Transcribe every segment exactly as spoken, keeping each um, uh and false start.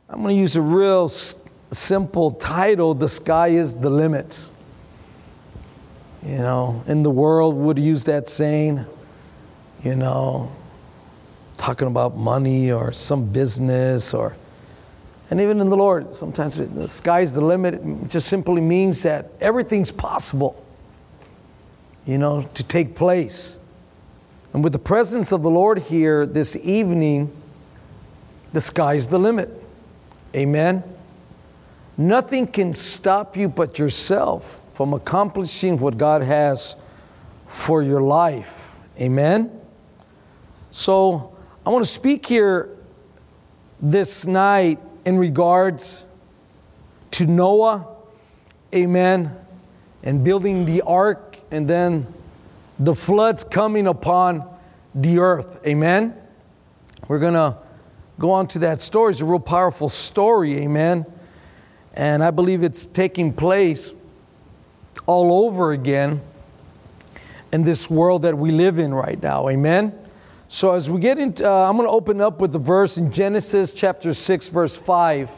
I'm going to use a real s- simple title, The Sky is the Limit. You know, in the world would use that saying, you know, talking about money or some business or, and even in the Lord, sometimes the sky's the limit. It just simply means that everything's possible, you know, to take place. And with the presence of the Lord here this evening, the sky's the limit. Amen. Nothing can stop you but yourself from accomplishing what God has for your life. Amen. So I want to speak here this night in regards to Noah, amen, and building the ark, and then the floods coming upon the earth, amen. We're going to go on to that story. It's a real powerful story, amen. And I believe it's taking place all over again in this world that we live in right now, amen. So as we get into, uh, I'm going to open up with the verse in Genesis chapter six, verse five.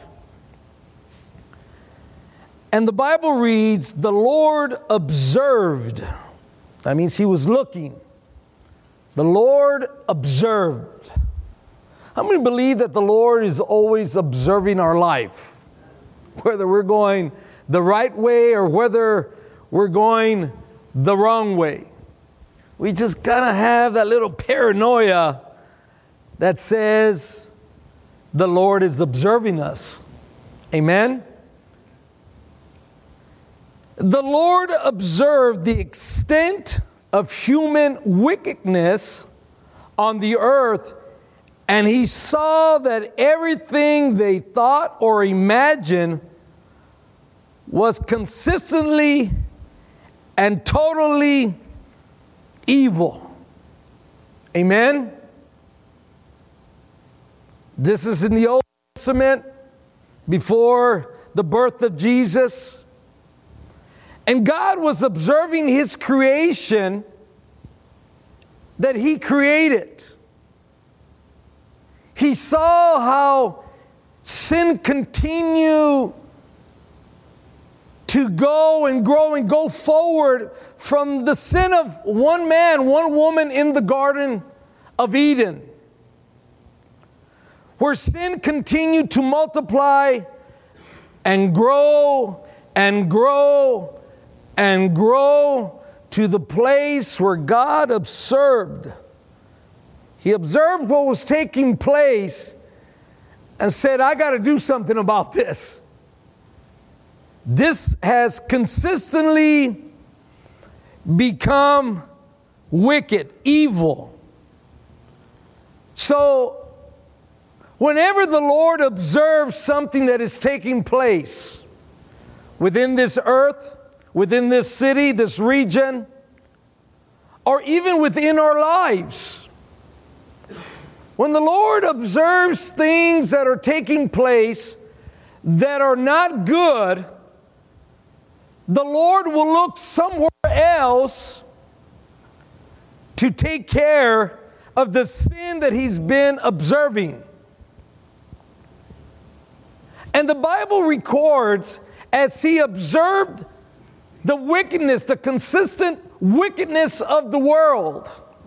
And the Bible reads, the Lord observed. That means he was looking. The Lord observed. How many believe that the Lord is always observing our life? Whether we're going the right way or whether we're going the wrong way. We just gotta have that little paranoia that says the Lord is observing us. Amen? The Lord observed the extent of human wickedness on the earth, and he saw that everything they thought or imagined was consistently and totally evil. Amen? This is in the Old Testament, before the birth of Jesus. And God was observing his creation that he created. He saw how sin continued to go and grow and go forward from the sin of one man, one woman in the Garden of Eden, where sin continued to multiply and grow and grow and grow to the place where God observed. He observed what was taking place and said, I got to do something about this. This has consistently become wicked, evil. So, whenever the Lord observes something that is taking place within this earth, within this city, this region, or even within our lives, when the Lord observes things that are taking place that are not good, the Lord will look somewhere else to take care of the sin that he's been observing. And the Bible records, as he observed the wickedness, the consistent wickedness of the world,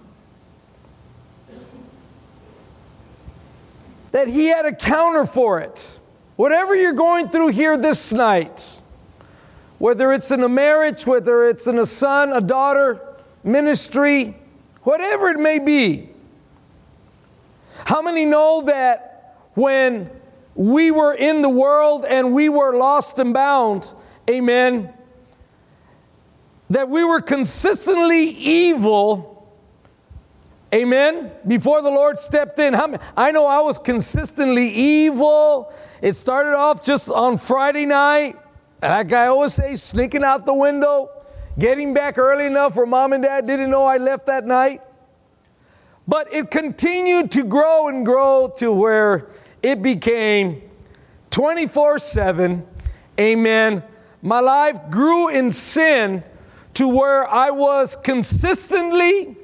that he had a counter for it. Whatever you're going through here this night, whether it's in a marriage, whether it's in a son, a daughter, ministry, whatever it may be. How many know that when we were in the world and we were lost and bound, amen, that we were consistently evil, amen, before the Lord stepped in? How many, I know I was consistently evil. It started off just on Friday night. Like I always say, sneaking out the window, getting back early enough where mom and dad didn't know I left that night. But it continued to grow and grow to where it became twenty-four seven. Amen. My life grew in sin to where I was consistently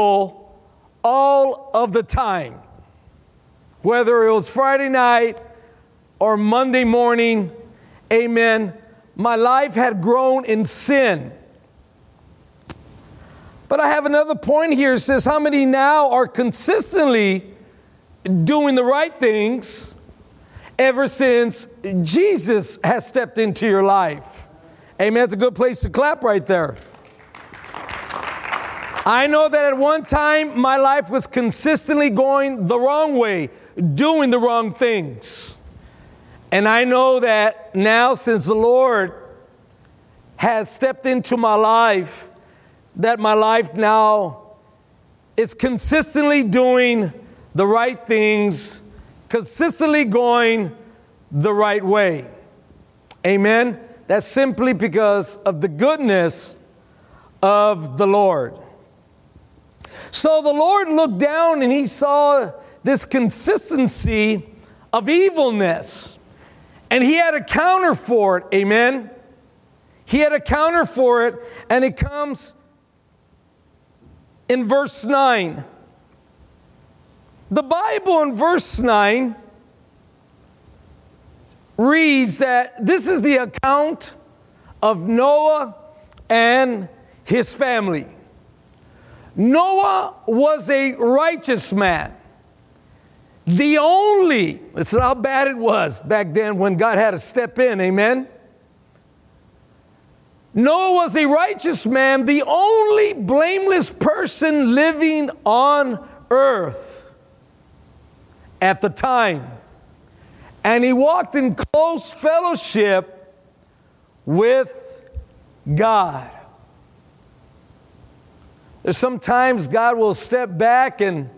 evil all of the time. Whether it was Friday night, or Monday morning, amen, my life had grown in sin. But I have another point here. It says, how many now are consistently doing the right things ever since Jesus has stepped into your life? Amen. That's a good place to clap right there. I know that at one time my life was consistently going the wrong way, doing the wrong things. And I know that now, since the Lord has stepped into my life, that my life now is consistently doing the right things, consistently going the right way. Amen? That's simply because of the goodness of the Lord. So the Lord looked down and he saw this consistency of evilness. And he had a counter for it. Amen? He had a counter for it, and it comes in verse nine. The Bible in verse nine reads that this is the account of Noah and his family. Noah was a righteous man. The only, this is how bad it was back then when God had to step in, amen? Noah was a righteous man, the only blameless person living on earth at the time. And he walked in close fellowship with God. There's sometimes God will step back and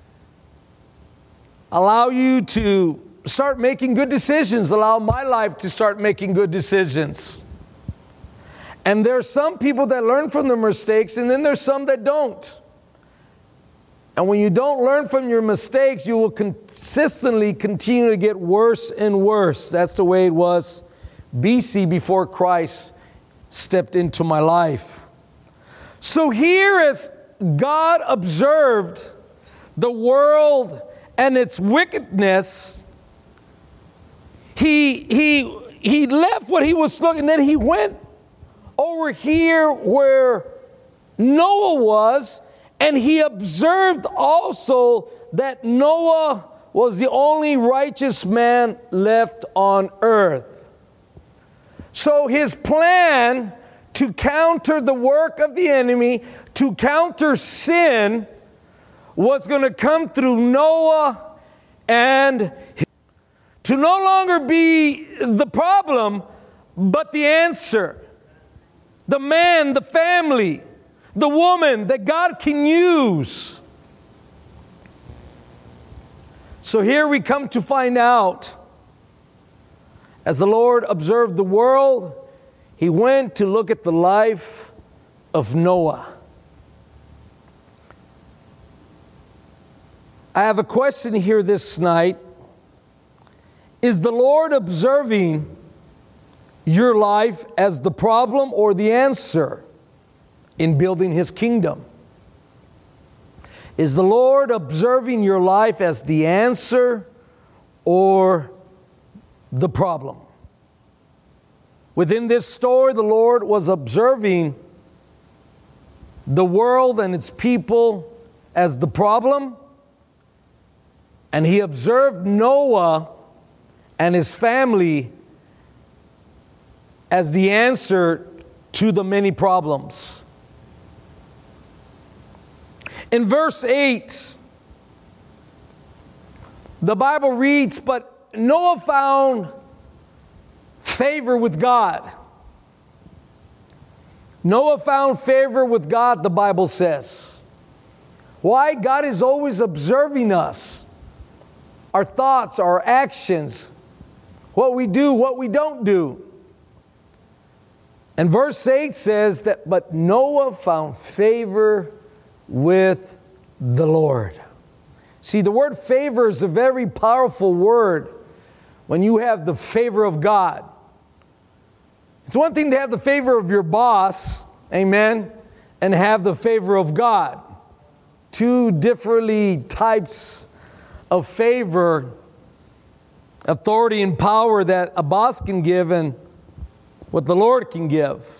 allow you to start making good decisions, allow my life to start making good decisions. And there's some people that learn from their mistakes, and then there's some that don't. And when you don't learn from your mistakes, you will consistently continue to get worse and worse. That's the way it was B C, before Christ stepped into my life. So here, as God observed the world and its wickedness, he, he, he left what he was looking, and then he went over here where Noah was, and he observed also that Noah was the only righteous man left on earth. So his plan to counter the work of the enemy, to counter sin, was going to come through Noah, and to no longer be the problem, but the answer. The man, the family, the woman that God can use. So here we come to find out, as the Lord observed the world, he went to look at the life of Noah. I have a question here this night. Is the Lord observing your life as the problem or the answer in building His kingdom? Is the Lord observing your life as the answer or the problem? Within this story, the Lord was observing the world and its people as the problem, and He observed Noah and his family as the answer to the many problems. In verse eight, the Bible reads, "But Noah found favor with God." Noah found favor with God, the Bible says. Why? God is always observing us, our thoughts, our actions, what we do, what we don't do. And verse eight says that, "But Noah found favor with the Lord." See, the word favor is a very powerful word when you have the favor of God. It's one thing to have the favor of your boss, amen, and have the favor of God. Two differently types of favor. authority and power that a boss can give and what the Lord can give.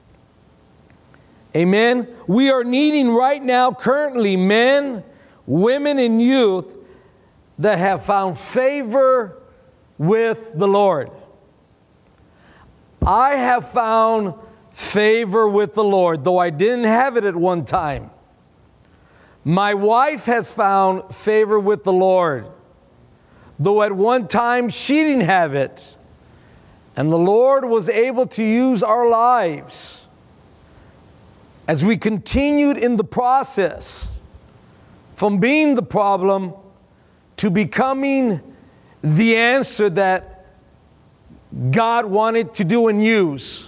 Amen. We are needing right now, currently, men, women, and youth that have found favor with the Lord. I have found favor with the Lord, though I didn't have it at one time. My wife has found favor with the Lord, though at one time she didn't have it. And the Lord was able to use our lives as we continued in the process from being the problem to becoming the answer that God wanted to do and use.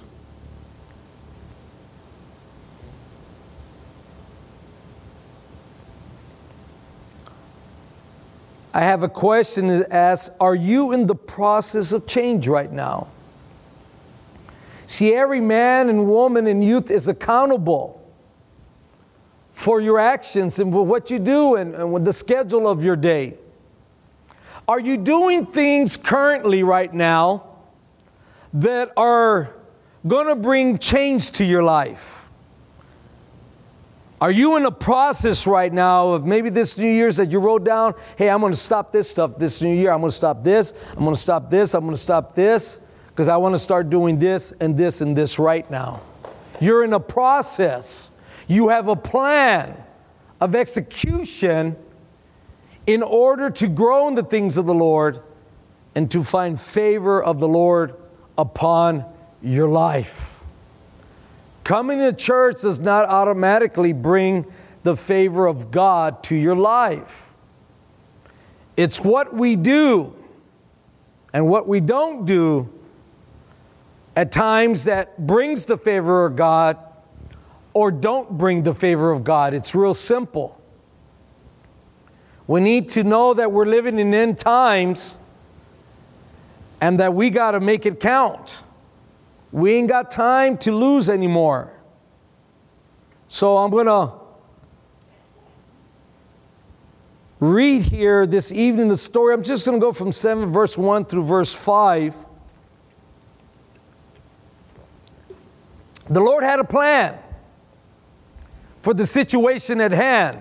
I have a question that asks, are you in the process of change right now? See, every man and woman and youth is accountable for your actions and for what you do and, and with the schedule of your day. Are you doing things currently right now that are going to bring change to your life? Are you in a process right now of maybe this New Year's that you wrote down, hey, I'm going to stop this stuff this New Year. I'm going to stop this. I'm going to stop this. I'm going to stop this because I want to start doing this and this and this right now. You're in a process. You have a plan of execution in order to grow in the things of the Lord and to find favor of the Lord upon your life. Coming to church does not automatically bring the favor of God to your life. It's what we do and what we don't do at times that brings the favor of God or don't bring the favor of God. It's real simple. We need to know that we're living in end times and that we got to make it count. We ain't got time to lose anymore. So I'm going to read here this evening the story. I'm just going to go from seven verse one through verse five. The Lord had a plan for the situation at hand.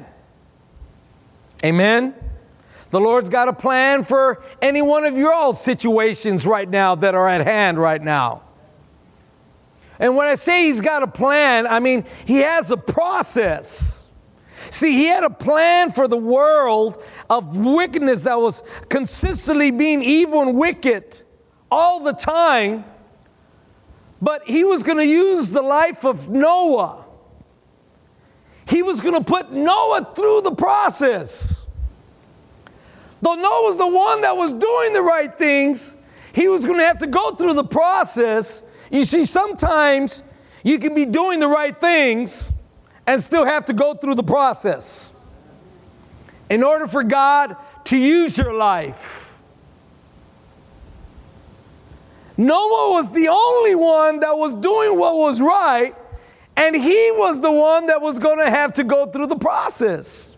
Amen. The Lord's got a plan for any one of your old situations right now that are at hand right now. And when I say He's got a plan, I mean He has a process. See, He had a plan for the world of wickedness that was consistently being evil and wicked all the time. But He was going to use the life of Noah. He was going to put Noah through the process. Though Noah was the one that was doing the right things, he was going to have to go through the process. You see, sometimes you can be doing the right things and still have to go through the process in order for God to use your life. Noah was the only one that was doing what was right, and he was the one that was going to have to go through the process.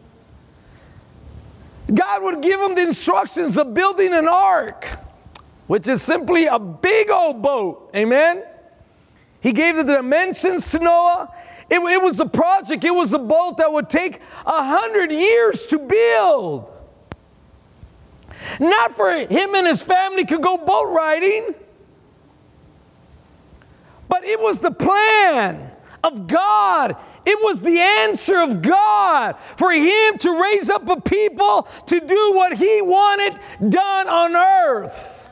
God would give him the instructions of building an ark, which is simply a big old boat. Amen? He gave the dimensions to Noah. It, it was a project. It was a boat that would take a hundred years to build. Not for him and his family could go boat riding, but it was the plan of God. It was the answer of God for Him to raise up a people to do what He wanted done on earth.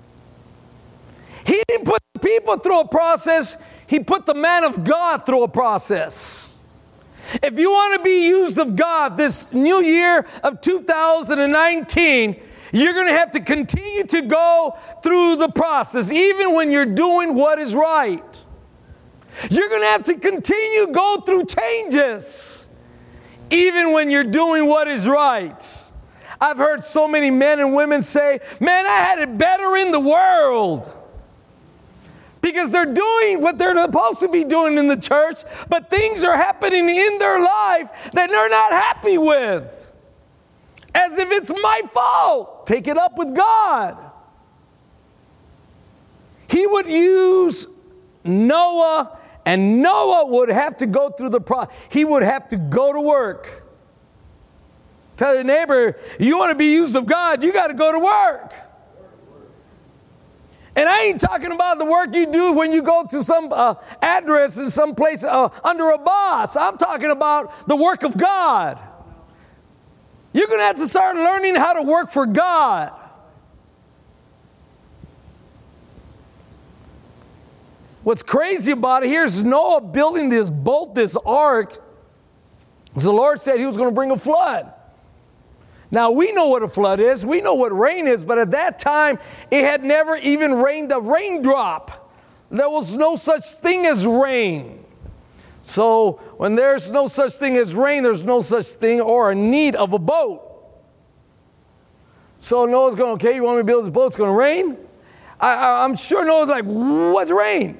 He didn't put the people through a process. He put the man of God through a process. If you want to be used of God this new year of two thousand nineteen, you're going to have to continue to go through the process, even when you're doing what is right. You're going to have to continue to go through changes, even when you're doing what is right. I've heard so many men and women say, man, I had it better in the world. Because they're doing what they're supposed to be doing in the church, but things are happening in their life that they're not happy with. As if it's my fault. Take it up with God. he would use Noah, and Noah would have to go through the process. He would have to go to work. Tell your neighbor, you want to be used of God, you got to go to work. And I ain't talking about the work you do when you go to some uh, address in some place uh, under a boss. I'm talking about the work of God. You're going to have to start learning how to work for God. What's crazy about it, here's Noah building this boat, this ark. The Lord said he was going to bring a flood. Now, we know what a flood is. We know what rain is. But at that time, it had never even rained a raindrop. There was no such thing as rain. So when there's no such thing as rain, there's no such thing or a need of a boat. So Noah's going, okay, you want me to build this boat? It's going to rain? I, I, I'm sure Noah's like, what's rain?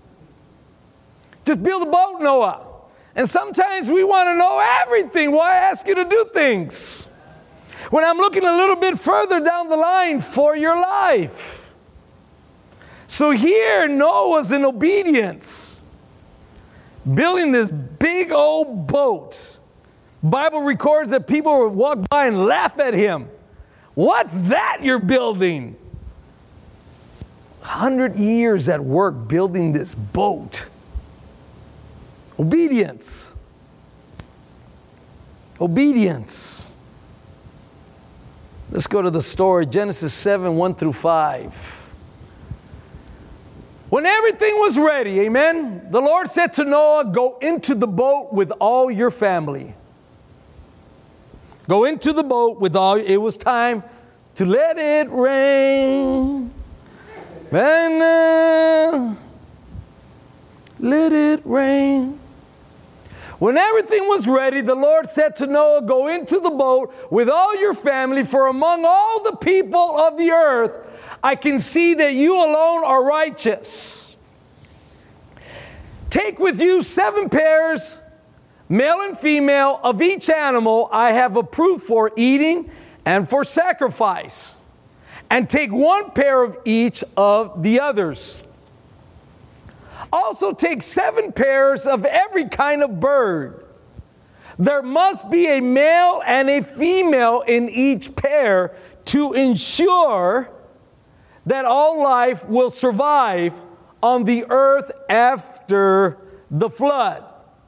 Just build a boat, Noah. And sometimes we want to know everything. Why ask you to do things? When I'm looking a little bit further down the line for your life. So here Noah's in obedience, building this big old boat. Bible records that people would walk by and laugh at him. What's that you're building? A hundred years at work building this boat. Obedience. Obedience. Let's go to the story, Genesis seven, one through five. When everything was ready, amen, the Lord said to Noah, go into the boat with all your family. Go into the boat with all, it was time to let it rain. And, uh, let it rain. When everything was ready, the Lord said to Noah, go into the boat with all your family, for among all the people of the earth, I can see that you alone are righteous. Take with you seven pairs, male and female, of each animal I have approved for eating and for sacrifice. And take one pair of each of the others. Also take seven pairs of every kind of bird. There must be a male and a female in each pair to ensure that all life will survive on the earth after the flood.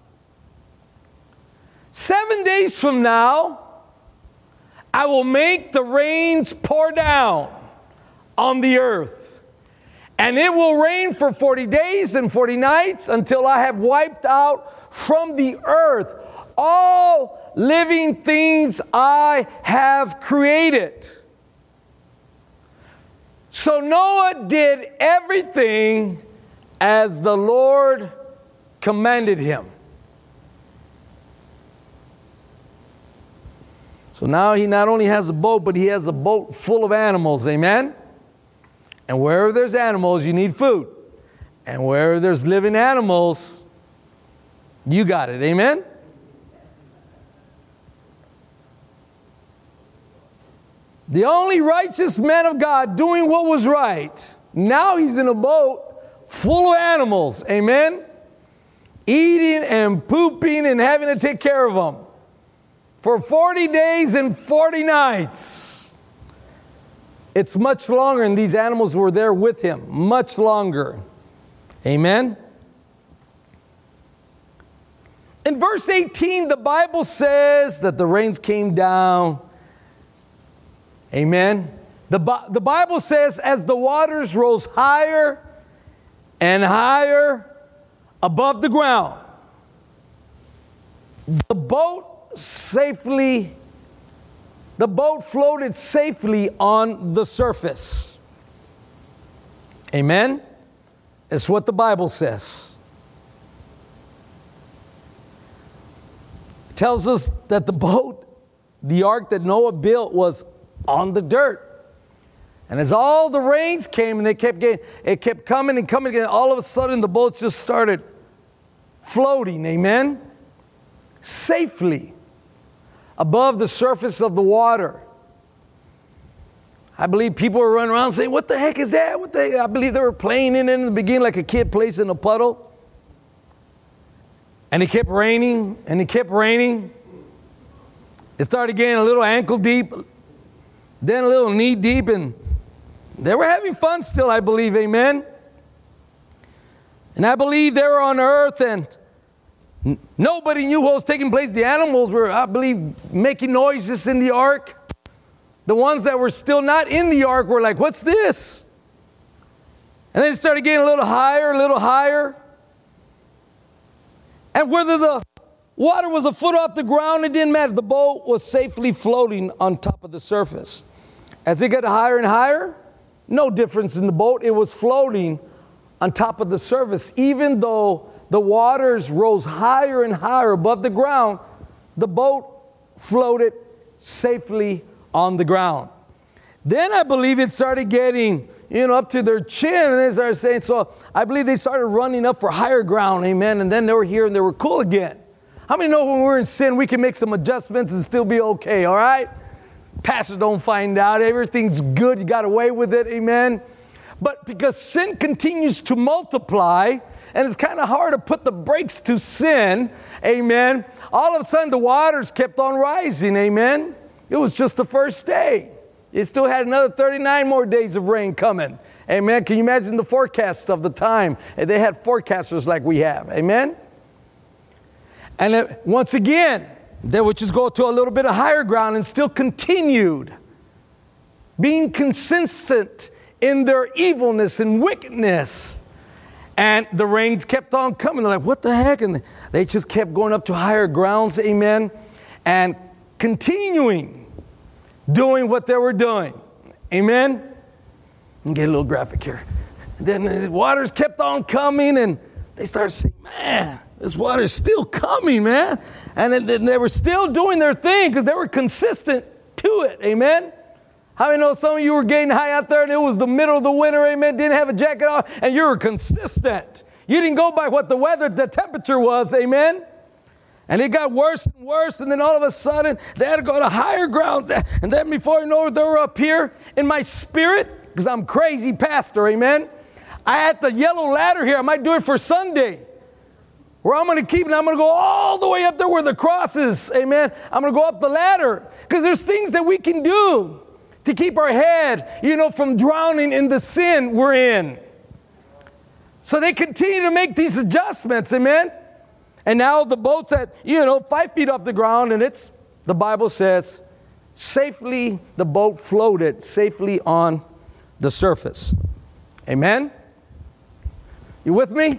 Seven days from now, I will make the rains pour down on the earth. And it will rain for forty days and forty nights until I have wiped out from the earth all living things I have created. So Noah did everything as the Lord commanded him. So now he not only has a boat, but he has a boat full of animals, amen? And wherever there's animals, you need food. And wherever there's living animals, you got it. Amen? The only righteous man of God doing what was right. Now he's in a boat full of animals. Amen? Eating and pooping and having to take care of them. For forty days and forty nights. It's much longer, and these animals were there with him. Much longer. Amen? In verse eighteen, the Bible says that the rains came down. Amen? The, the Bible says as the waters rose higher and higher above the ground, the boat safely The boat floated safely on the surface. Amen? It's what the Bible says. It tells us that the boat, the ark that Noah built, was on the dirt. And as all the rains came and they kept getting, it kept coming and coming again, all of a sudden the boat just started floating. Amen? Safely above the surface of the water. I believe people were running around saying, what the heck is that? What the heck? I believe they were playing in it in the beginning like a kid plays in a puddle. And it kept raining, and it kept raining. It started getting a little ankle deep, then a little knee deep, and they were having fun still, I believe, amen? And I believe they were on earth, and n- nobody knew what was taking place. The animals were, I believe, making noises in the ark. The ones that were still not in the ark were like, what's this? And then it started getting a little higher, a little higher. And whether the water was a foot off the ground, it didn't matter. The boat was safely floating on top of the surface. As it got higher and higher, no difference in the boat. It was floating on top of the surface. Even though the waters rose higher and higher above the ground, the boat floated safely on the ground. Then I believe it started getting, you know, up to their chin, and they started saying, so I believe they started running up for higher ground, amen, and then they were here and they were cool again. How many know when we're in sin, we can make some adjustments and still be okay, all right? Pastor don't find out, everything's good, you got away with it, amen? But because sin continues to multiply, and it's kind of hard to put the brakes to sin, amen, all of a sudden the waters kept on rising, amen? It was just the first day. It still had another thirty-nine more days of rain coming. Amen. Can you imagine the forecasts of the time? They had forecasters like we have. Amen. And it, once again, they would just go to a little bit of higher ground and still continued being consistent in their evilness and wickedness. And the rains kept on coming. They're like, what the heck? And they just kept going up to higher grounds. Amen. And continuing doing what they were doing. Amen? And get a little graphic here. And then the waters kept on coming, and they started saying, man, this water's still coming, man. And then they were still doing their thing because they were consistent to it. Amen? How many know some of you were getting high out there and it was the middle of the winter, amen, didn't have a jacket on, and you were consistent. You didn't go by what the weather, the temperature was, amen? And it got worse and worse, and then all of a sudden, they had to go to higher grounds. And then before you know it, they were up here in my spirit, because I'm crazy pastor, amen? I had the yellow ladder here. I might do it for Sunday, where I'm going to keep it. I'm going to go all the way up there where the cross is, amen? I'm going to go up the ladder, because there's things that we can do to keep our head, you know, from drowning in the sin we're in. So they continue to make these adjustments, amen? And now the boat's at, you know, five feet off the ground, and it's, the Bible says, safely, the boat floated safely on the surface. Amen? You with me?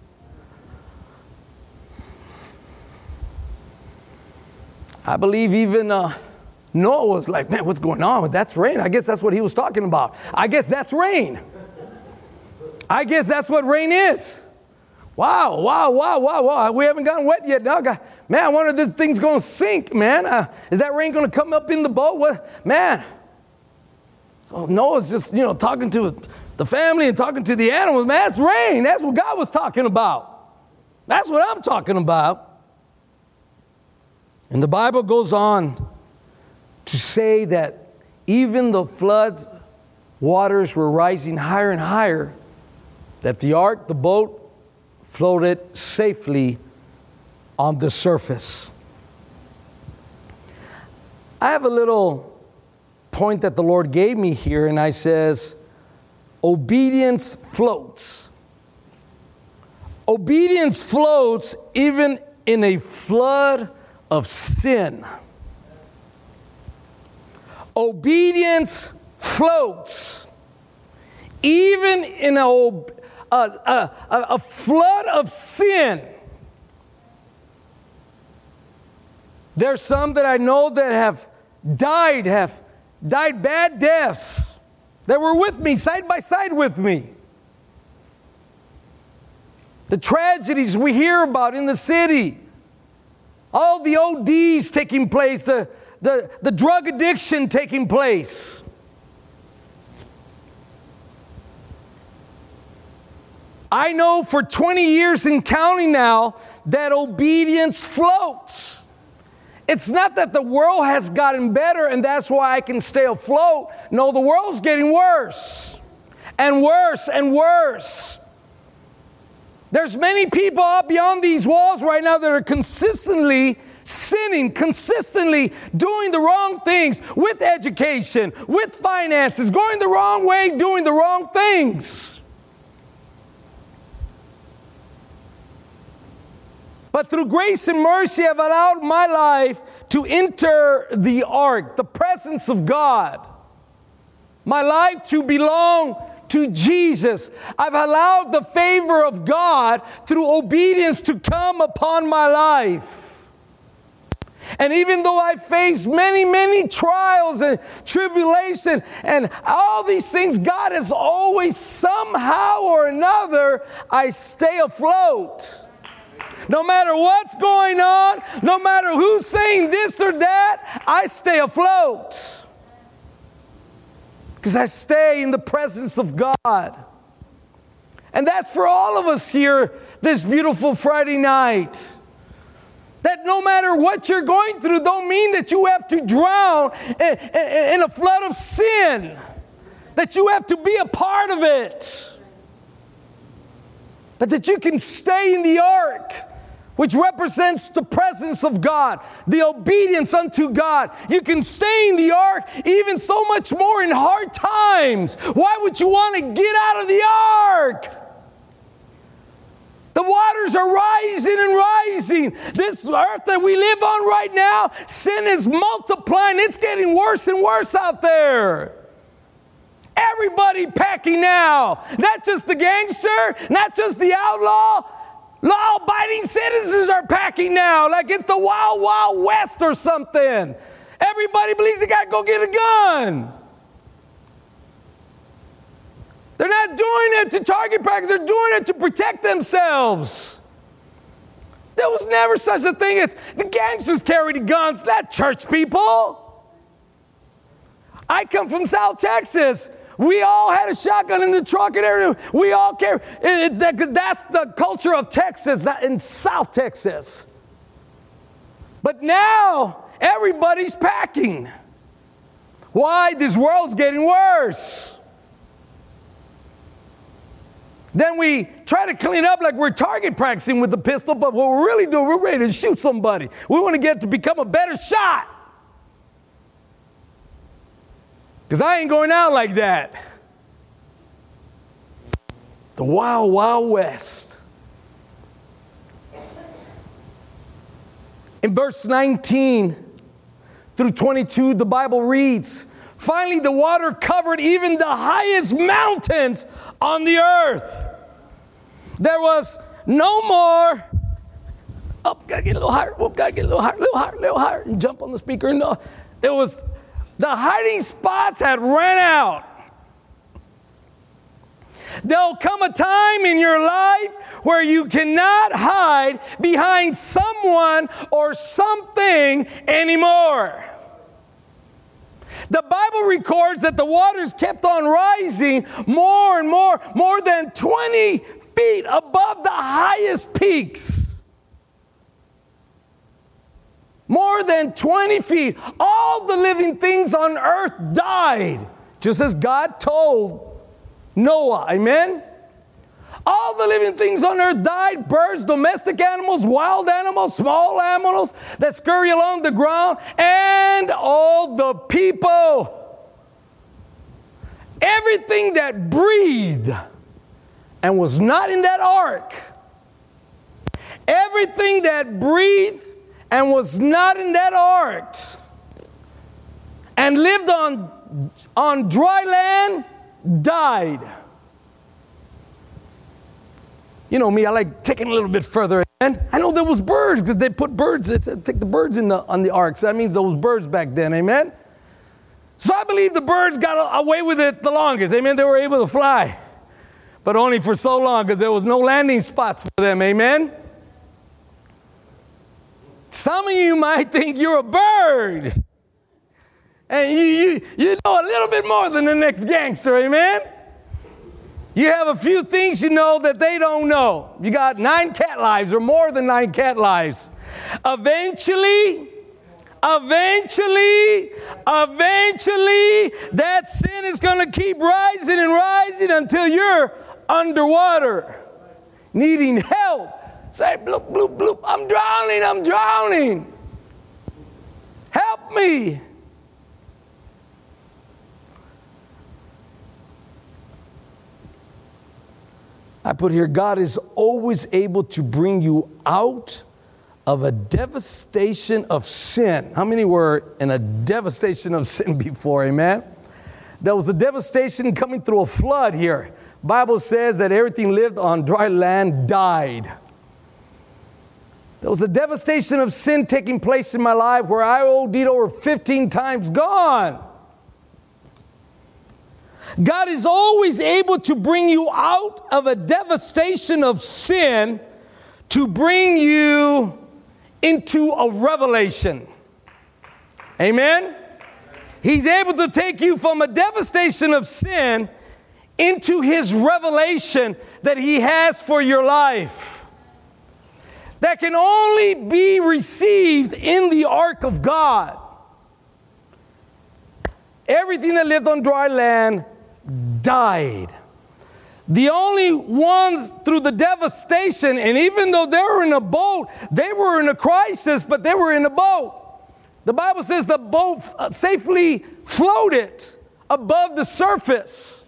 I believe even uh, Noah was like, man, what's going on? That's rain. I guess that's what he was talking about. I guess that's rain. I guess that's what rain is. Wow, wow, wow, wow, wow. We haven't gotten wet yet, dog. Man, I wonder if this thing's going to sink, man. Uh, is that rain going to come up in the boat? What? Man. So Noah's just, you know, talking to the family and talking to the animals. Man, that's rain. That's what God was talking about. That's what I'm talking about. And the Bible goes on to say that even the floods, waters were rising higher and higher, that the ark, the boat, floated safely on the surface. I have a little point that the Lord gave me here, and I says, obedience floats. Obedience floats even in a flood of sin. Obedience floats even in a A, a, a flood of sin. There's some that I know that have died, have died bad deaths, that were with me, side by side with me. The tragedies we hear about in the city, all the O Ds taking place, the, the, the drug addiction taking place. I know for twenty years and counting now that obedience floats. It's not that the world has gotten better and that's why I can stay afloat. No, the world's getting worse and worse and worse. There's many people out beyond these walls right now that are consistently sinning, consistently doing the wrong things with education, with finances, going the wrong way, doing the wrong things. But through grace and mercy, I've allowed my life to enter the ark, the presence of God. My life to belong to Jesus. I've allowed the favor of God through obedience to come upon my life. And even though I face many, many trials and tribulation and all these things, God has always somehow or another, I stay afloat. No matter what's going on, no matter who's saying this or that, I stay afloat. Because I stay in the presence of God. And that's for all of us here this beautiful Friday night. That no matter what you're going through, don't mean that you have to drown in, in, in a flood of sin. That you have to be a part of it. But that you can stay in the ark, which represents the presence of God, the obedience unto God. You can stay in the ark even so much more in hard times. Why would you want to get out of the ark? The waters are rising and rising. This earth that we live on right now, sin is multiplying. It's getting worse and worse out there. Everybody packing now. Not just the gangster, not just the outlaw. Law-abiding citizens are packing now like it's the Wild Wild West or something. Everybody believes they got to go get a gun. They're not doing it to target practice. They're doing it to protect themselves. There was never such a thing as the gangsters carried guns, not church people. I come from South Texas. We all had a shotgun in the truck and everything. We all carry. It, it, that's the culture of Texas in South Texas. But now everybody's packing. Why? This world's getting worse. Then we try to clean up like we're target practicing with the pistol, but what we're really doing, we're ready to shoot somebody. We want to get to become a better shot. Because I ain't going out like that. The Wild Wild West. In verse nineteen through twenty-two, the Bible reads, "Finally the water covered even the highest mountains on the earth. There was no more," oh, gotta get a little higher, oh, gotta get a little higher, little higher, little higher, and jump on the speaker. No, it was, the hiding spots had ran out. There'll come a time in your life where you cannot hide behind someone or something anymore. The Bible records that the waters kept on rising more and more, more than twenty feet above the highest peaks. More than twenty feet. All the living things on earth died, just as God told Noah. Amen? All the living things on earth died. Birds, domestic animals, wild animals, small animals that scurry along the ground, and all the people. Everything that breathed and was not in that ark. Everything that breathed and was not in that ark and lived on, on dry land died. You know me, I like taking a little bit further. And I know there was birds because they put birds, they said take the birds in the on the ark. So that means there was birds back then, amen? So I believe the birds got away with it the longest, amen? They were able to fly. But only for so long because there was no landing spots for them, amen? Some of you might think you're a bird. And you, you, you know a little bit more than the next gangster, amen? You have a few things you know that they don't know. You got nine cat lives or more than nine cat lives. Eventually, Eventually, eventually, that sin is going to keep rising and rising until you're underwater, needing help. Say, bloop, bloop, bloop, I'm drowning, I'm drowning. Help me. I put here, God is always able to bring you out of a devastation of sin. How many were in a devastation of sin before? Amen. There was a devastation coming through a flood here. Bible says that everything lived on dry land died. There was a devastation of sin taking place in my life where I O D'd over fifteen times. Gone. God is always able to bring you out of a devastation of sin to bring you into a revelation. Amen? He's able to take you from a devastation of sin into His revelation that He has for your life. That can only be received in the ark of God. Everything that lived on dry land died. The only ones through the devastation, and even though they were in a boat, they were in a crisis, but they were in a boat. The Bible says the boat safely floated above the surface.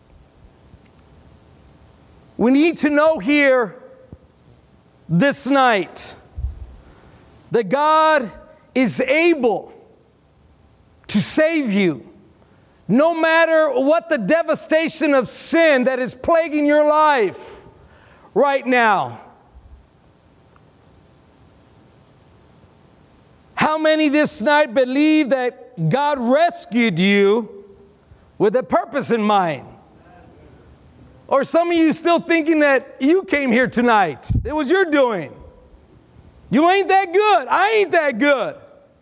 We need to know here this night that God is able to save you. No matter what the devastation of sin that is plaguing your life right now. How many this night believe that God rescued you with a purpose in mind? Or some of you still thinking that you came here tonight. It was your doing. You ain't that good. I ain't that good.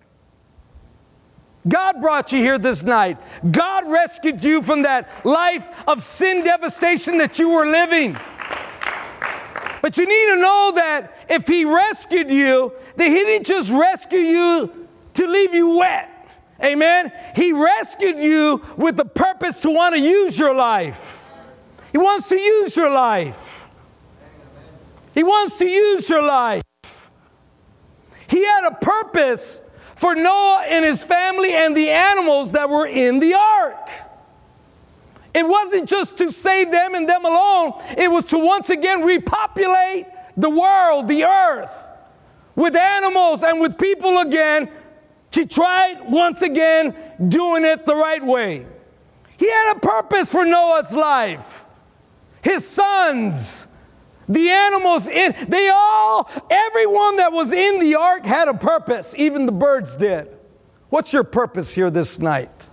God brought you here this night. God rescued you from that life of sin devastation that you were living. But you need to know that if He rescued you, that He didn't just rescue you to leave you wet. Amen? He rescued you with the purpose to want to use your life. He wants to use your life. He wants to use your life. He had a purpose for Noah and his family and the animals that were in the ark. It wasn't just to save them and them alone. It was to once again repopulate the world, the earth, with animals and with people again, to try once again doing it the right way. He had a purpose for Noah's life. His sons, the animals, in, they all, everyone that was in the ark had a purpose. Even the birds did. What's your purpose here this night?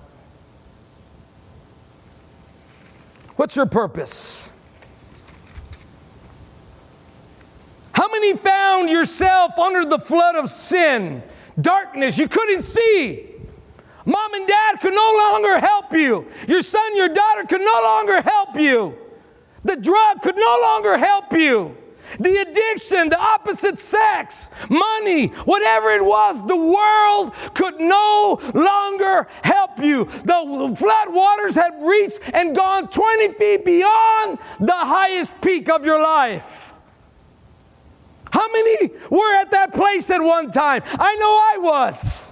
What's your purpose? How many found yourself under the flood of sin, darkness you couldn't see? Mom and dad could no longer help you. Your son, your daughter could no longer help you. The drug could no longer help you. The addiction, the opposite sex, money, whatever it was, the world could no longer help you. The flood waters had reached and gone twenty feet beyond the highest peak of your life. How many were at that place at one time? I know I was.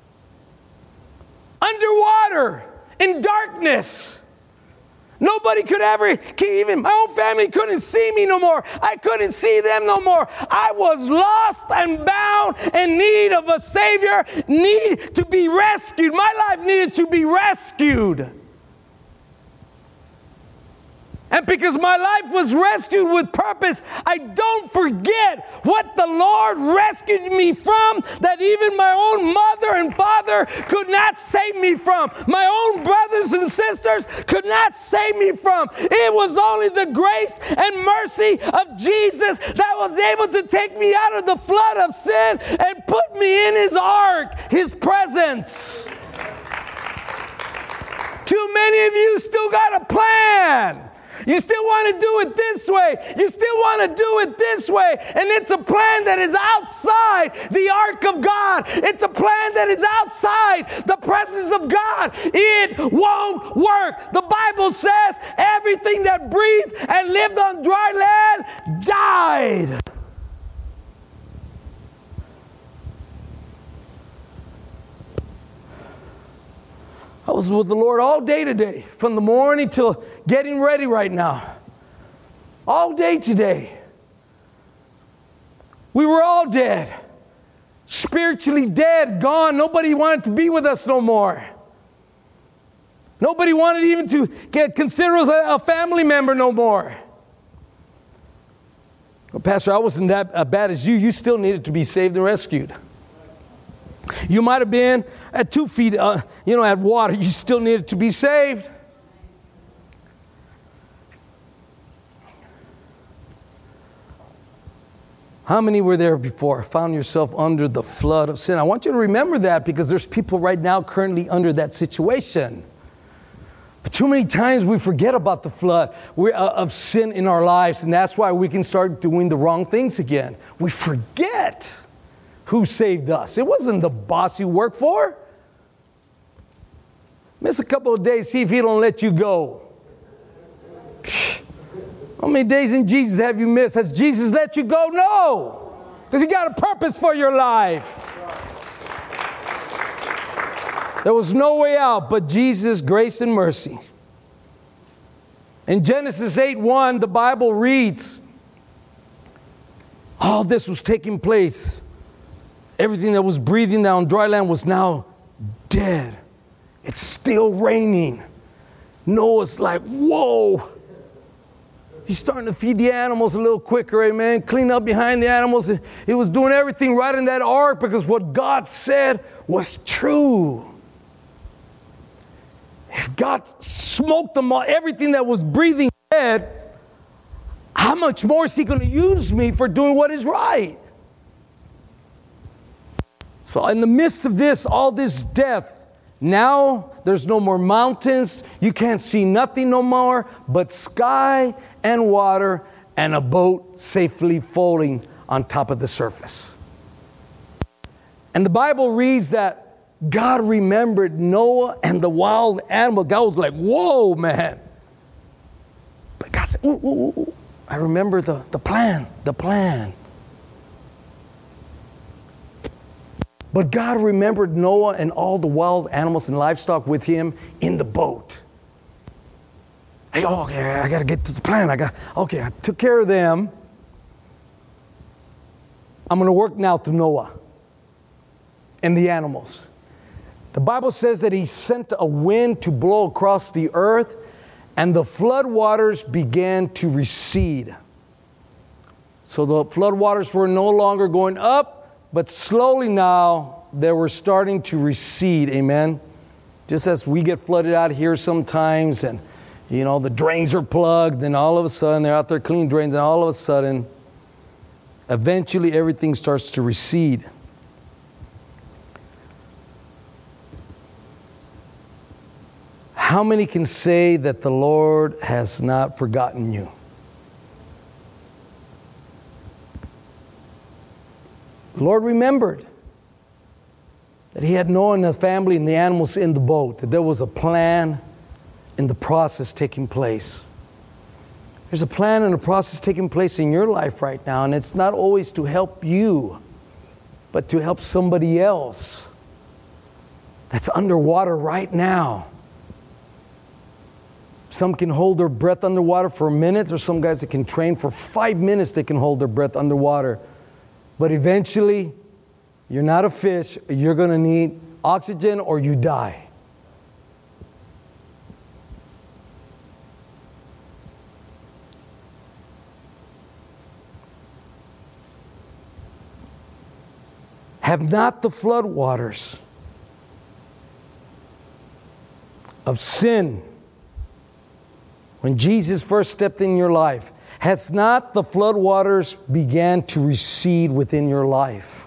Underwater, in darkness. Nobody could ever, even my own family couldn't see me no more. I couldn't see them no more. I was lost and bound in need of a Savior, need to be rescued. My life needed to be rescued. And because my life was rescued with purpose, I don't forget what the Lord rescued me from, that even my own mother and father could not save me from. My own brothers and sisters could not save me from. It was only the grace and mercy of Jesus that was able to take me out of the flood of sin and put me in His ark, His presence. Too many of you still got a plan. You still want to do it this way. You still want to do it this way. And it's a plan that is outside the ark of God. It's a plan that is outside the presence of God. It won't work. The Bible says everything that breathed and lived on dry land died. I was with the Lord all day today, from the morning till getting ready right now. All day today. We were all dead. Spiritually dead, gone. Nobody wanted to be with us no more. Nobody wanted even to get, consider us a, a family member no more. Well, Pastor, I wasn't that uh, bad as you. You still needed to be saved and rescued. You might have been at two feet, uh, you know, at water. You still needed to be saved. How many were there before? Found yourself under the flood of sin? I want you to remember that, because there's people right now currently under that situation. But too many times we forget about the flood of sin in our lives, and that's why we can start doing the wrong things again. We forget who saved us. It wasn't the boss you work for. Miss a couple of days, see if he don't let you go. How many days in Jesus have you missed? Has Jesus let you go? No. Because he got a purpose for your life. There was no way out but Jesus' grace and mercy. In Genesis eight one, the Bible reads, all this was taking place. Everything that was breathing down dry land was now dead. It's still raining. Noah's like, whoa. He's starting to feed the animals a little quicker, amen. Clean up behind the animals. He was doing everything right in that ark because what God said was true. If God smoked them all, everything that was breathing dead, how much more is he going to use me for doing what is right? So in the midst of this, all this death, now there's no more mountains. You can't see nothing no more but sky and water and a boat safely floating on top of the surface. And the Bible reads that God remembered Noah and the wild animal. God was like, whoa, man. But God said, ooh, ooh, ooh. I remember the, the plan, the plan. But God remembered Noah and all the wild animals and livestock with him in the boat. Hey, oh, okay, I got to get to the plan. I got, okay, I took care of them. I'm going to work now to Noah and the animals. The Bible says that he sent a wind to blow across the earth, and the flood waters began to recede. So the flood waters were no longer going up, but slowly now, they were starting to recede, amen? Just as we get flooded out here sometimes, and, you know, the drains are plugged, and all of a sudden, they're out there cleaning drains, and all of a sudden, eventually everything starts to recede. How many can say that the Lord has not forgotten you? The Lord remembered that he had Noah and his family and the animals in the boat, that there was a plan in the process taking place. There's a plan and a process taking place in your life right now, and it's not always to help you, but to help somebody else that's underwater right now. Some can hold their breath underwater for a minute. There's some guys that can train for five minutes, they can hold their breath underwater. But eventually, you're not a fish. You're going to need oxygen or you die. Have not the flood waters of sin, when Jesus first stepped in your life, has not the flood waters began to recede within your life?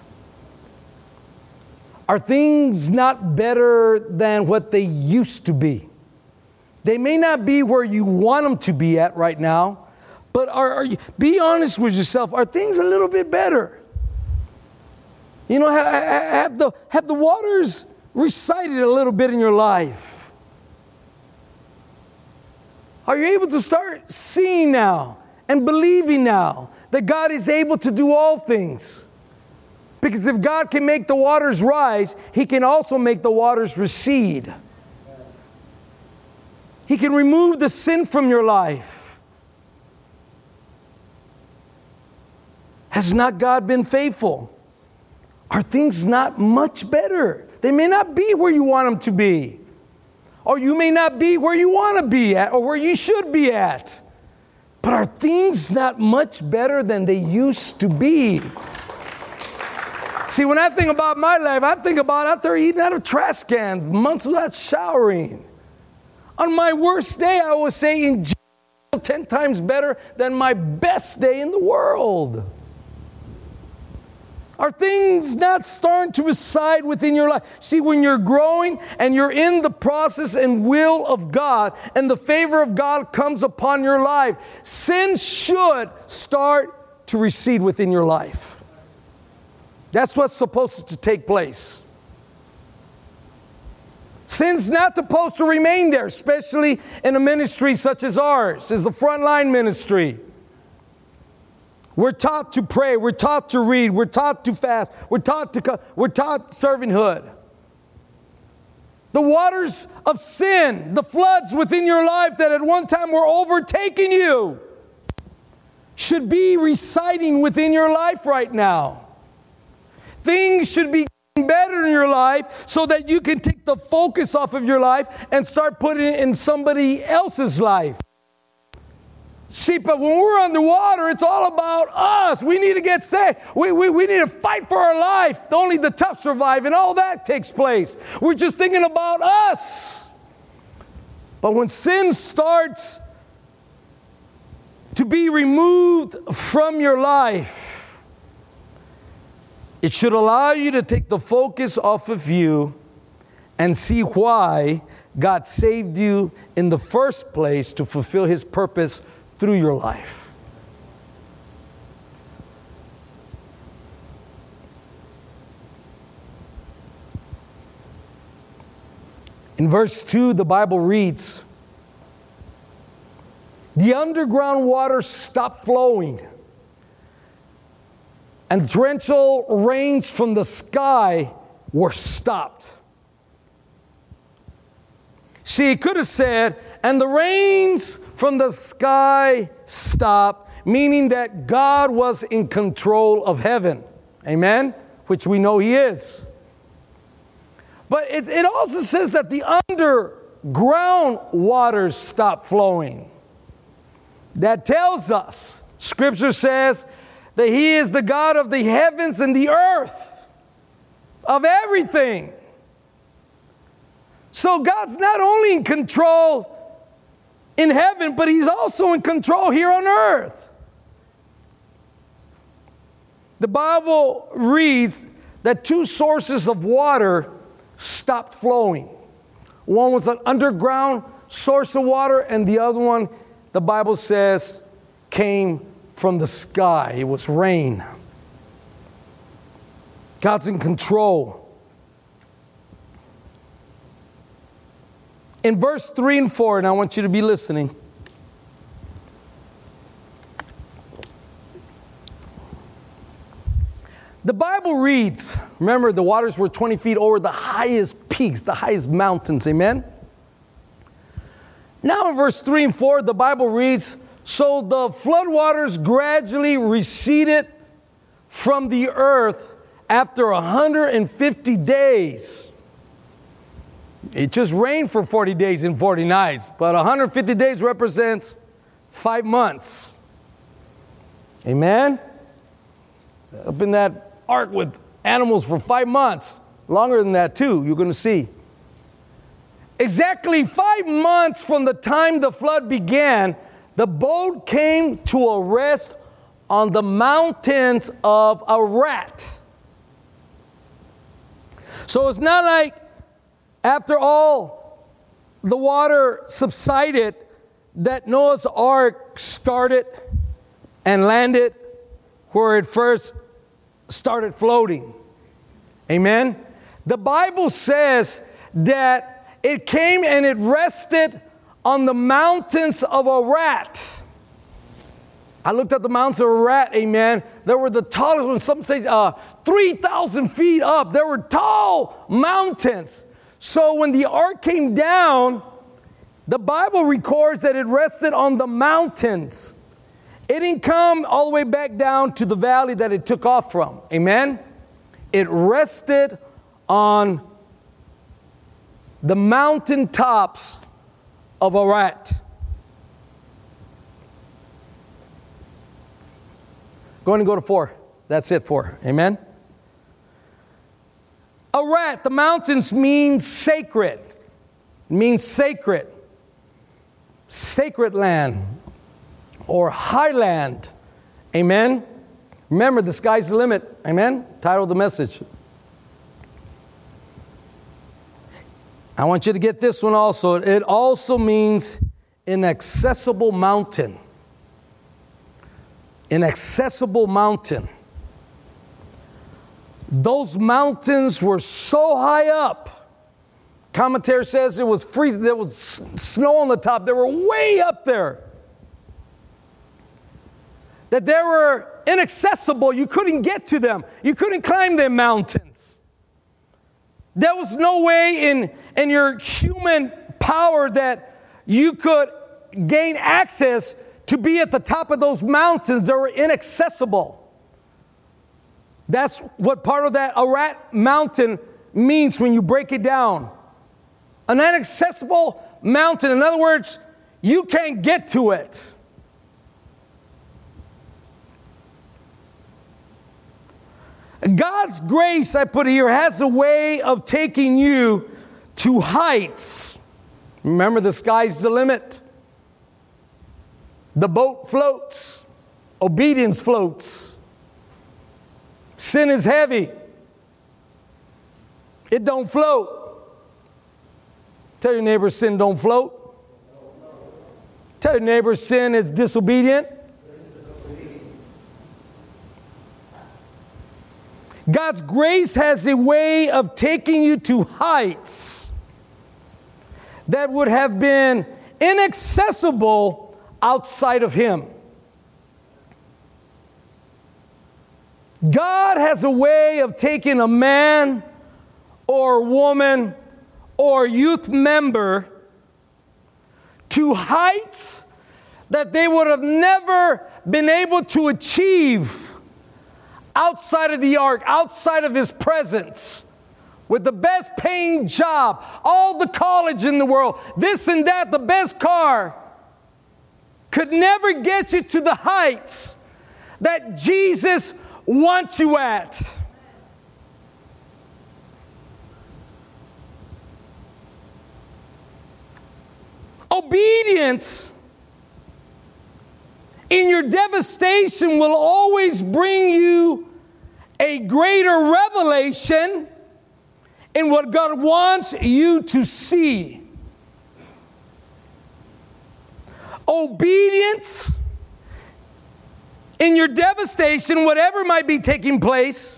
Are things not better than what they used to be? They may not be where you want them to be at right now, but are, are you, be honest with yourself. Are things a little bit better? You know, have, have the have the waters receded a little bit in your life? Are you able to start seeing now and believing now that God is able to do all things? Because if God can make the waters rise, He can also make the waters recede. He can remove the sin from your life. Has not God been faithful? Are things not much better? They may not be where you want them to be. Or you may not be where you want to be at or where you should be at. But are things not much better than they used to be? See, when I think about my life, I think about out there eating out of trash cans, months without showering. On my worst day, I was saying ten times better than my best day in the world. Are things not starting to reside within your life? See, when you're growing and you're in the process and will of God and the favor of God comes upon your life, sin should start to recede within your life. That's what's supposed to take place. Sin's not supposed to remain there, especially in a ministry such as ours, as the frontline ministry. We're taught to pray. We're taught to read. We're taught to fast. We're taught to we're taught servanthood. The waters of sin, the floods within your life that at one time were overtaking you, should be residing within your life right now. Things should be getting better in your life so that you can take the focus off of your life and start putting it in somebody else's life. See, but when we're underwater, it's all about us. We need to get saved. We, we, we need to fight for our life. Only the tough survive, and all that takes place. We're just thinking about us. But when sin starts to be removed from your life, it should allow you to take the focus off of you and see why God saved you in the first place to fulfill His purpose through your life. In verse two, the Bible reads, "The underground waters stopped flowing, and torrential rains from the sky were stopped." See, it could have said, "And the rains from the sky stopped," meaning that God was in control of heaven. Amen? Which we know He is. But it, it also says that the underground waters stopped flowing. That tells us, Scripture says, that He is the God of the heavens and the earth, of everything. So God's not only in control in heaven, but He's also in control here on earth. The Bible reads that two sources of water stopped flowing. One was an underground source of water, and the other one, the Bible says, came from the sky. It was rain. God's in control. In verse three and four, and I want you to be listening. The Bible reads, remember the waters were twenty feet over the highest peaks, the highest mountains, amen? Now in verse three and four, the Bible reads, "So the floodwaters gradually receded from the earth after one hundred fifty days. It just rained for forty days and forty nights, but one hundred fifty days represents five months. Amen? Up in that ark with animals for five months. Longer than that too, you're going to see. Exactly five months from the time the flood began, the boat came to a rest on the mountains of Ararat. So it's not like after all the water subsided, that Noah's ark started and landed where it first started floating. Amen? The Bible says that it came and it rested on the mountains of Ararat. I looked at the mountains of Ararat, amen. They were the tallest ones, some say uh, three thousand feet up. There were tall mountains. So when the ark came down, the Bible records that it rested on the mountains. It didn't come all the way back down to the valley that it took off from. Amen? It rested on the mountain tops of Ararat. Going to go to four. That's it, four. Amen? Ararat, the mountains means sacred. It means sacred. Sacred land or highland. Amen? Remember, the sky's the limit. Amen? Title of the message. I want you to get this one also. It also means inaccessible mountain. Inaccessible mountain. Those mountains were so high up. Commentary says it was freezing. There was snow on the top. They were way up there. That they were inaccessible. You couldn't get to them. You couldn't climb them mountains. There was no way in, in your human power that you could gain access to be at the top of those mountains. They were inaccessible. That's what part of that Ararat mountain means when you break it down. An inaccessible mountain. In other words, you can't get to it. God's grace, I put here, has a way of taking you to heights. Remember, the sky's the limit. The boat floats. Obedience floats. Sin is heavy. It don't float. Tell your neighbor sin don't float. Tell your neighbor sin is disobedient. God's grace has a way of taking you to heights that would have been inaccessible outside of Him. God has a way of taking a man or woman or youth member to heights that they would have never been able to achieve outside of the ark, outside of His presence, with the best paying job, all the college in the world, this and that, the best car, could never get you to the heights that Jesus wants you at. Obedience in your devastation will always bring you a greater revelation in what God wants you to see. Obedience in your devastation, whatever might be taking place,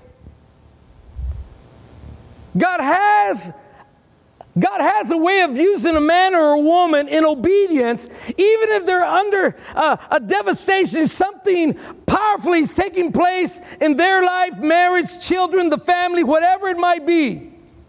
God has God has a way of using a man or a woman in obedience, even if they're under uh, a devastation, something powerful is taking place in their life, marriage, children, the family, whatever it might be.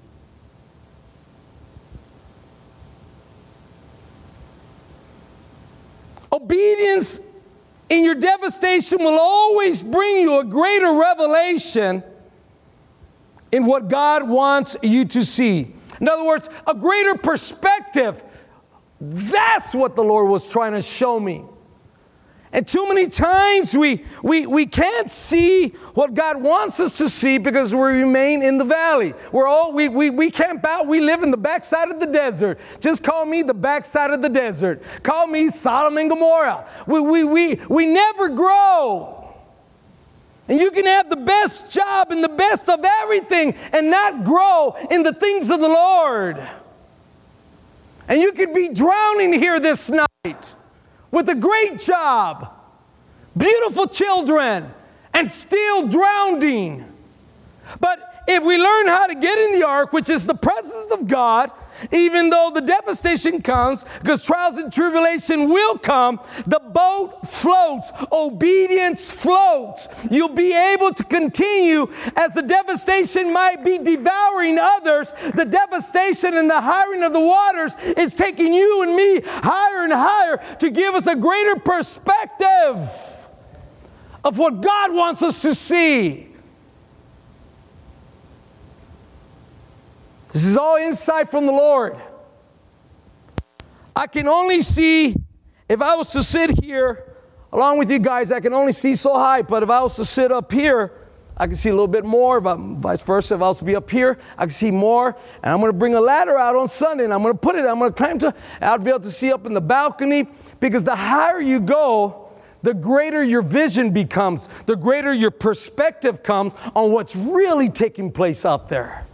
Obedience in your devastation will always bring you a greater revelation in what God wants you to see. In other words, a greater perspective. That's what the Lord was trying to show me. And too many times we, we, we can't see what God wants us to see because we remain in the valley. We're all, we, we, we camp out. We live in the backside of the desert. Just call me the backside of the desert. Call me Sodom and Gomorrah. We, we, we, we never grow. And you can have the best job and the best of everything and not grow in the things of the Lord. And you could be drowning here this night with a great job, beautiful children, and still drowning. But if we learn how to get in the ark, which is the presence of God, even though the devastation comes, because trials and tribulation will come, the boat floats. Obedience floats. You'll be able to continue as the devastation might be devouring others. The devastation and the hiring of the waters is taking you and me higher and higher to give us a greater perspective of what God wants us to see. This is all insight from the Lord. I can only see, if I was to sit here along with you guys, I can only see so high. But if I was to sit up here, I can see a little bit more. But vice versa, if I was to be up here, I can see more. And I'm going to bring a ladder out on Sunday, and I'm going to put it, I'm going to climb to, and I'll be able to see up in the balcony. Because the higher you go, the greater your vision becomes, the greater your perspective comes on what's really taking place out there.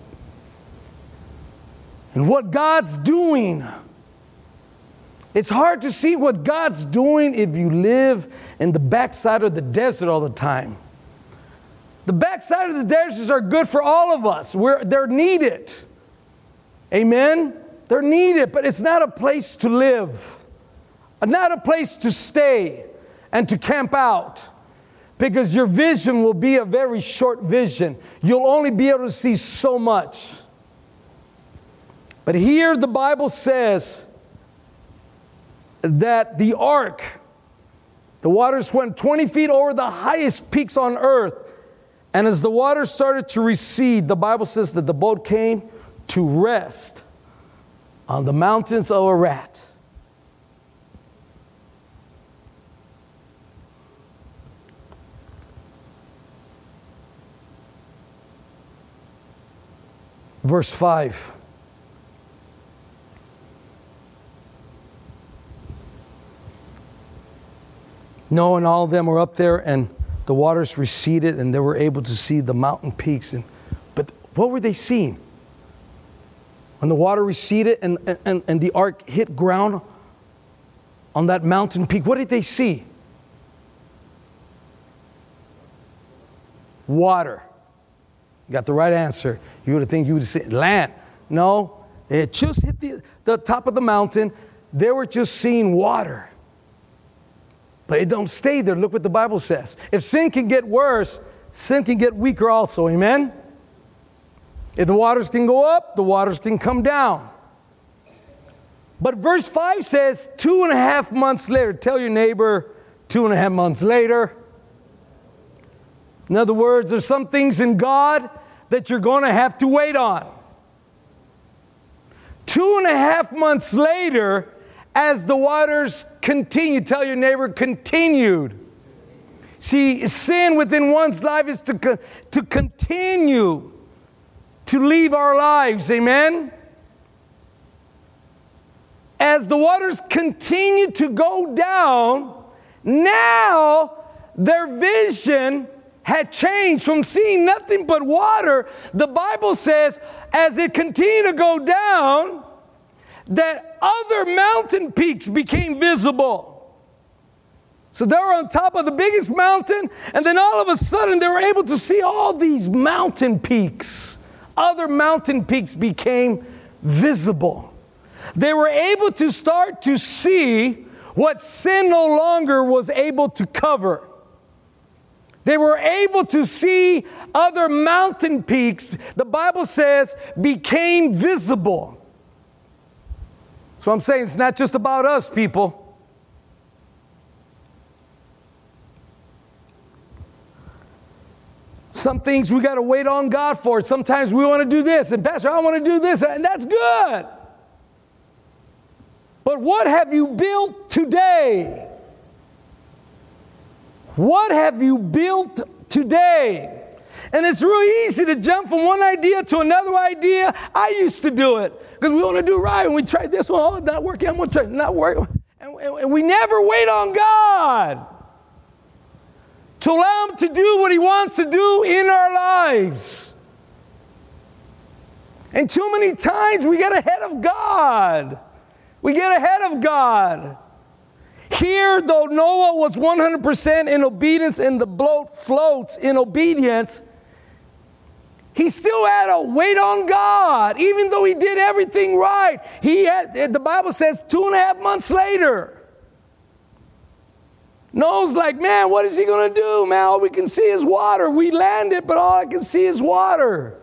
And what God's doing. It's hard to see what God's doing if you live in the backside of the desert all the time. The backside of the deserts are good for all of us. We're, they're needed. Amen? They're needed, but it's not a place to live. Not a place to stay and to camp out. Because your vision will be a very short vision. You'll only be able to see so much. But here the Bible says that the ark, the waters went twenty feet over the highest peaks on earth. And as the waters started to recede, the Bible says that the boat came to rest on the mountains of Ararat. Verse five. Noah and all of them were up there, and the waters receded, and they were able to see the mountain peaks. And but what were they seeing? When the water receded and, and, and the ark hit ground on that mountain peak, what did they see? Water. You got the right answer. You would think you would say land. No, it just hit the, the top of the mountain. They were just seeing water. But it don't stay there. Look what the Bible says. If sin can get worse, sin can get weaker also. Amen? If the waters can go up, the waters can come down. But verse five says, two and a half months later. Tell your neighbor, two and a half months later. In other words, there's some things in God that you're going to have to wait on. Two and a half months later, as the waters continued, tell your neighbor, continued. See, sin within one's life is to, to continue to leave our lives. Amen? As the waters continue to go down, now their vision had changed from seeing nothing but water. The Bible says, as it continued to go down, that other mountain peaks became visible. So they were on top of the biggest mountain, and then all of a sudden they were able to see all these mountain peaks. Other mountain peaks became visible. They were able to start to see what sin no longer was able to cover. They were able to see other mountain peaks, the Bible says, became visible. So I'm saying it's not just about us, people. Some things we got to wait on God for. Sometimes we want to do this, and Pastor, I want to do this, and that's good. But what have you built today? What have you built today? And it's really easy to jump from one idea to another idea. I used to do it because we want to do right. And we tried this one, oh, not working, I'm going to try not working. And, and, and we never wait on God to allow Him to do what He wants to do in our lives. And too many times we get ahead of God. We get ahead of God. Here, though Noah was one hundred percent in obedience and the boat floats in obedience, he still had to wait on God, even though he did everything right. He had, the Bible says, two and a half months later. Noah's like, man, what is he going to do, man? All we can see is water. We landed, but all I can see is water.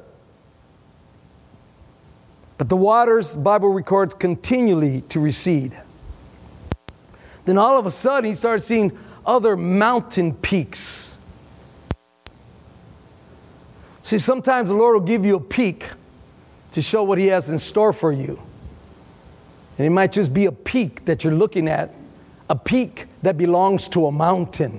But the waters, the Bible records, continually to recede. Then all of a sudden, he started seeing other mountain peaks. See, sometimes the Lord will give you a peak to show what He has in store for you. And it might just be a peak that you're looking at, a peak that belongs to a mountain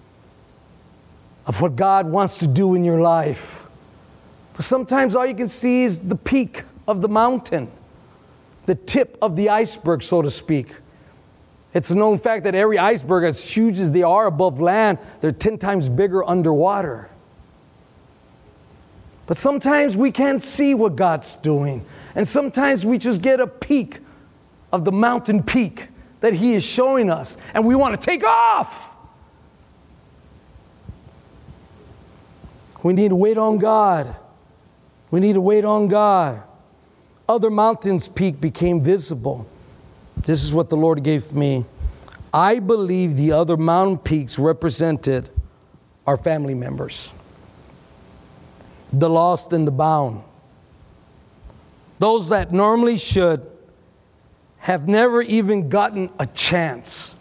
of what God wants to do in your life. But sometimes all you can see is the peak of the mountain, the tip of the iceberg, so to speak. It's a known fact that every iceberg, as huge as they are above land, they're ten times bigger underwater. But sometimes we can't see what God's doing. And sometimes we just get a peek of the mountain peak that He is showing us. And we want to take off. We need to wait on God. We need to wait on God. Other mountains' peak became visible. This is what the Lord gave me. I believe the other mountain peaks represented our family members, the lost and the bound, those that normally should have never even gotten a chance.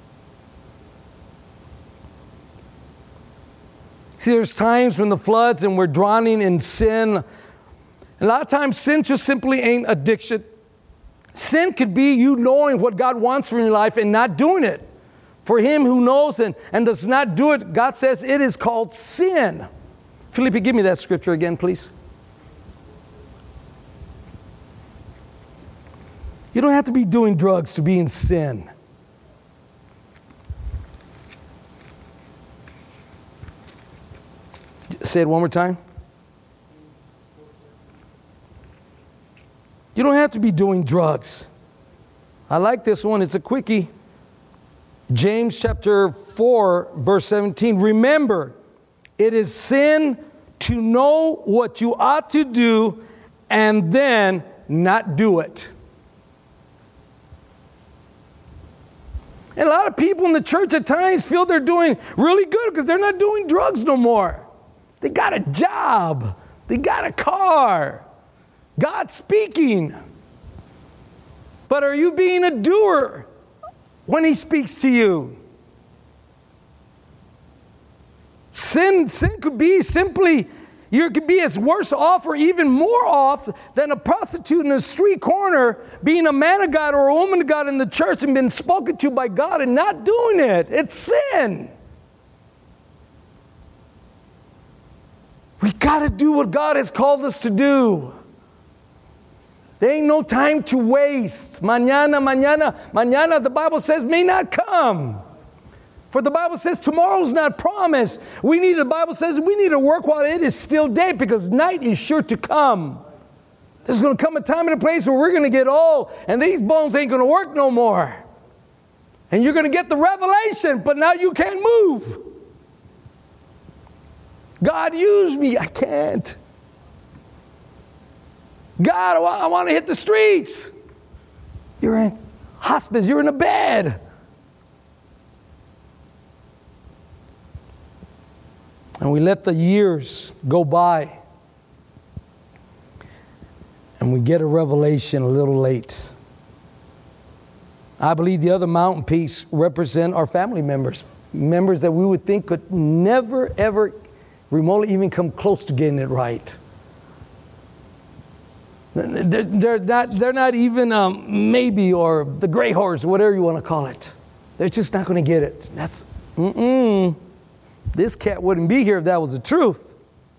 See, there's times when the floods and we're drowning in sin. A lot of times sin just simply ain't addiction. Sin could be you knowing what God wants from your life and not doing it. For him who knows and, and does not do it, God says it is called sin. Felipe, give me that scripture again, please. You don't have to be doing drugs to be in sin. Say it one more time. You don't have to be doing drugs. I like this one. It's a quickie. James chapter four, verse seventeen. Remember, it is sin to know what you ought to do and then not do it. And a lot of people in the church at times feel they're doing really good because they're not doing drugs no more. They got a job. They got a car. God's speaking. But are you being a doer when He speaks to you? Sin, sin could be simply, you could be as worse off or even more off than a prostitute in a street corner being a man of God or a woman of God in the church and been spoken to by God and not doing it. It's sin. We got to do what God has called us to do. There ain't no time to waste. Mañana, mañana, mañana, the Bible says, may not come. For the Bible says tomorrow's not promised. We need, the Bible says we need to work while it is still day because night is sure to come. There's going to come a time and a place where we're going to get old and these bones ain't going to work no more. And you're going to get the revelation, but now you can't move. God, use me. I can't. God, I want to hit the streets. You're in hospice. You're in a bed. And we let the years go by. And we get a revelation a little late. I believe the other mountain peaks represent our family members. Members that we would think could never, ever remotely even come close to getting it right. They're, they're, not, they're not even um, maybe or the gray horse, whatever you want to call it. They're just not going to get it. That's, mm-mm. This cat wouldn't be here if that was the truth.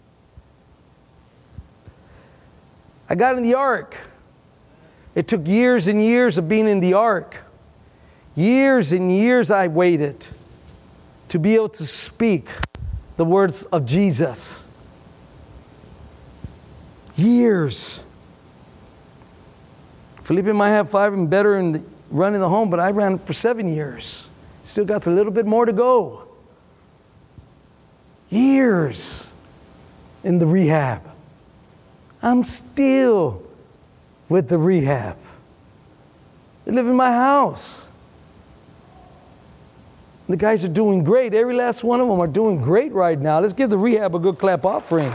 I got in the ark. It took years and years of being in the ark. Years and years I waited to be able to speak the words of Jesus. Years. Felipe might have five and better in the, running the home, but I ran for seven years. Still got a little bit more to go. Years in the rehab. I'm still with the rehab. They live in my house. The guys are doing great. Every last one of them are doing great right now. Let's give the rehab a good clap offering.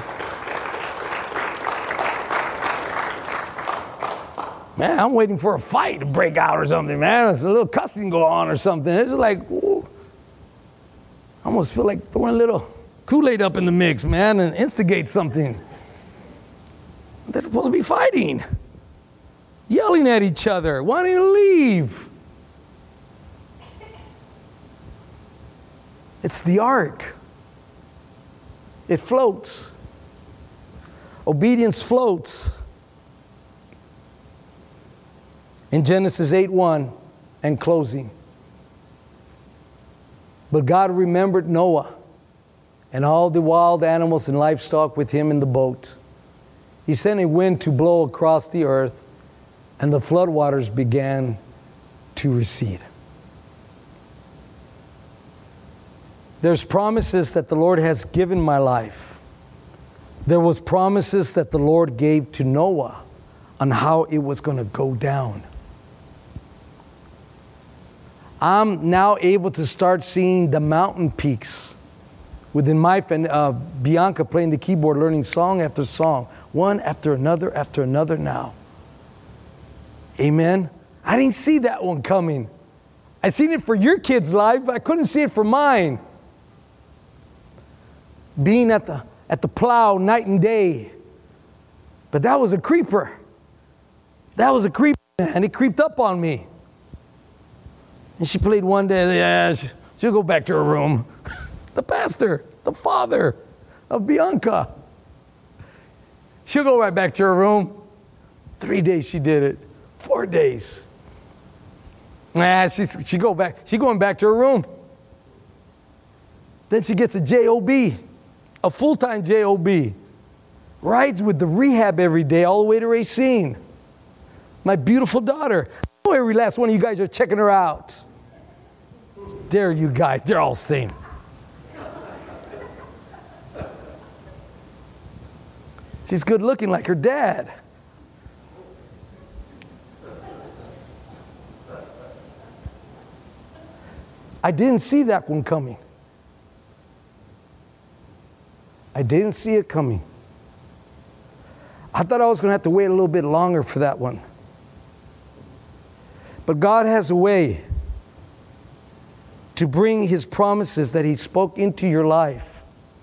Man, I'm waiting for a fight to break out or something, man. There's a little cussing go on or something. It's like, ooh. I almost feel like throwing a little Kool-Aid up in the mix, man, and instigate something. They're supposed to be fighting, yelling at each other, wanting to leave. It's the ark. It floats. Obedience floats. In Genesis eight one and closing. But God remembered Noah and all the wild animals and livestock with him in the boat. He sent a wind to blow across the earth, and the floodwaters began to recede. There's promises that the Lord has given my life. There was promises that the Lord gave to Noah on how it was going to go down. I'm now able to start seeing the mountain peaks within my family. Uh, Bianca playing the keyboard, learning song after song, one after another after another now. Amen. I didn't see that one coming. I seen it for your kids' life, but I couldn't see it for mine. Being at the at the plow night and day. But that was a creeper. That was a creeper, and it creeped up on me. And she played one day, yeah, she'll go back to her room. The pastor, the father of Bianca. She'll go right back to her room. Three days she did it. Four days. Nah, she's, she go back. She going back to her room. Then she gets a J O B, a full-time J O B. Rides with the rehab every day all the way to Racine. My beautiful daughter. I know every last one of you guys are checking her out. Dare you guys. They're all seen. She's good looking like her dad. I didn't see that one coming. I didn't see it coming. I thought I was going to have to wait a little bit longer for that one. But God has a way to bring His promises that He spoke into your life.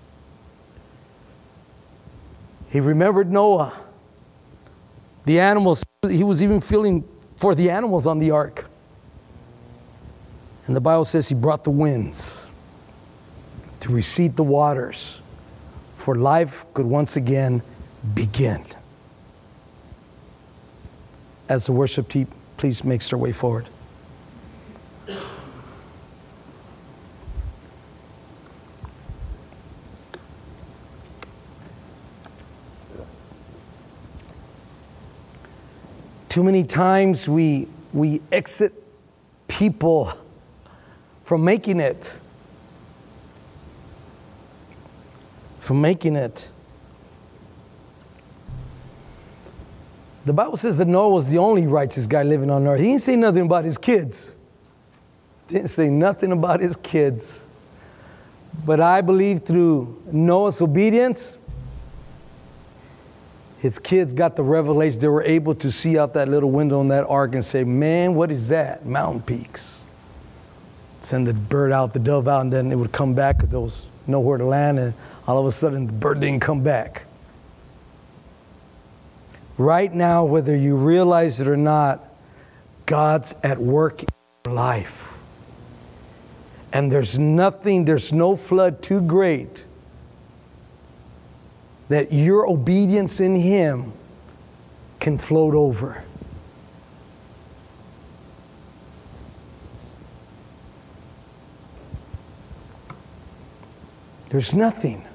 He remembered Noah. The animals, He was even feeling for the animals on the ark. And the Bible says He brought the winds to recede the waters, for life could once again begin. As the worship team please makes their way forward. Too many times we we exit people from making it. From making it. The Bible says that Noah was the only righteous guy living on earth. He didn't say nothing about his kids. Didn't say nothing about his kids. But I believe through Noah's obedience, his kids got the revelation. They were able to see out that little window in that ark and say, man, what is that? Mountain peaks. Send the bird out, the dove out, and then it would come back because there was nowhere to land. And all of a sudden, the bird didn't come back. Right now, whether you realize it or not, God's at work in your life. And there's nothing, there's no flood too great that your obedience in Him can float over. There's nothing.